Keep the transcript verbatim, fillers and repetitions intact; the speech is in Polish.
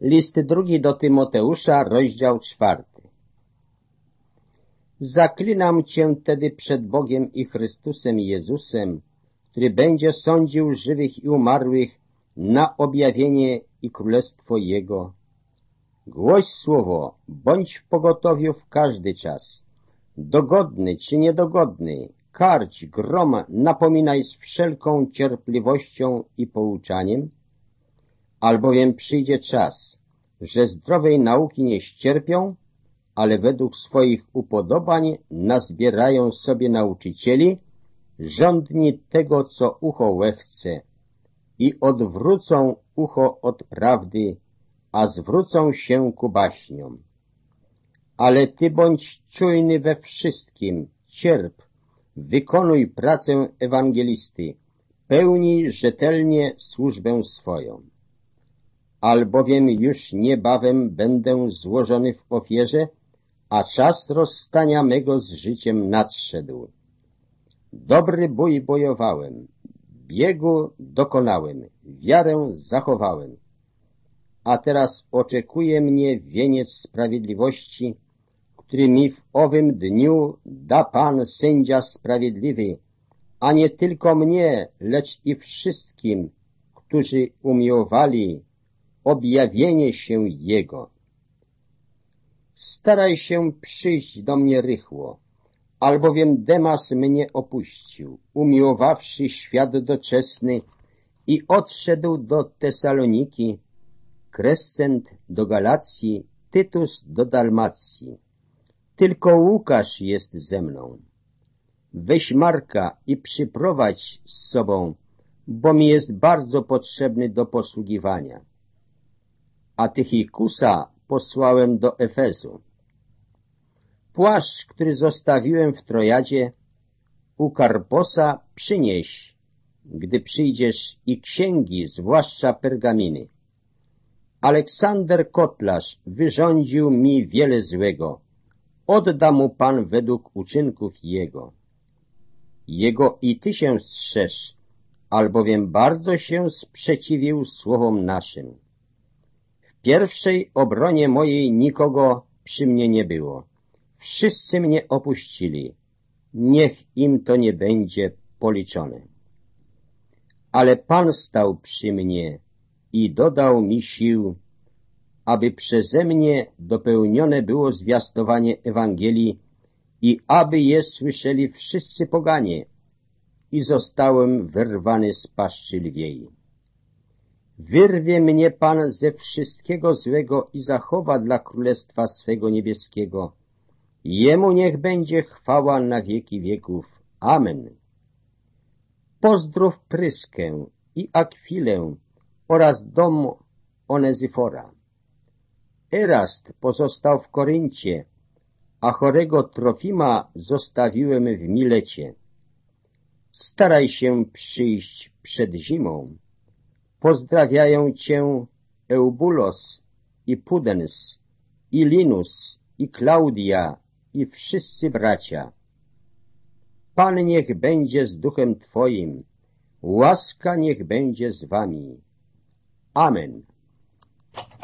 List drugi do Tymoteusza, rozdział czwarty. Zaklinam cię tedy przed Bogiem i Chrystusem Jezusem, który będzie sądził żywych i umarłych na objawienie i królestwo Jego. Głoś słowo, bądź w pogotowiu w każdy czas. Dogodny czy niedogodny, karć, grom, napominaj z wszelką cierpliwością i pouczaniem, albowiem przyjdzie czas, że zdrowej nauki nie ścierpią, ale według swoich upodobań nazbierają sobie nauczycieli, żądni tego, co ucho łechce, i odwrócą ucho od prawdy, a zwrócą się ku baśniom. Ale ty bądź czujny we wszystkim, cierp, wykonuj pracę ewangelisty, pełnij rzetelnie służbę swoją. Albowiem już niebawem będę złożony w ofierze, a czas rozstania mego z życiem nadszedł. Dobry bój bojowałem, biegu dokonałem, wiarę zachowałem. A teraz oczekuje mnie wieniec sprawiedliwości, który mi w owym dniu da Pan sędzia sprawiedliwy, a nie tylko mnie, lecz i wszystkim, którzy umiłowali objawienie się Jego. Staraj się przyjść do mnie rychło, albowiem Demas mnie opuścił, umiłowawszy świat doczesny i odszedł do Tesaloniki, Krescent do Galacji, Tytus do Dalmacji. Tylko Łukasz jest ze mną. Weź Marka i przyprowadź z sobą, bo mi jest bardzo potrzebny do posługiwania. A Tychikusa posłałem do Efezu. Płaszcz, który zostawiłem w Trojadzie, u Karposa przynieś, gdy przyjdziesz, i księgi, zwłaszcza pergaminy. Aleksander Kotlarz wyrządził mi wiele złego. Odda mu Pan według uczynków jego. Jego i ty się strzeż, albowiem bardzo się sprzeciwił słowom naszym. W pierwszej obronie mojej nikogo przy mnie nie było. Wszyscy mnie opuścili. Niech im to nie będzie policzone. Ale Pan stał przy mnie i dodał mi sił, aby przeze mnie dopełnione było zwiastowanie Ewangelii i aby je słyszeli wszyscy poganie, i zostałem wyrwany z paszczy lwiej. Wyrwie mnie Pan ze wszystkiego złego i zachowa dla Królestwa swego niebieskiego. Jemu niech będzie chwała na wieki wieków. Amen. Pozdrów Pryskę i Akwilę oraz dom Onezyfora. Erast pozostał w Koryncie, a chorego Trofima zostawiłem w Milecie. Staraj się przyjść przed zimą. Pozdrawiają cię Eubulos i Pudens, i Linus, i Klaudia, i wszyscy bracia. Pan niech będzie z duchem twoim, łaska niech będzie z wami. Amen.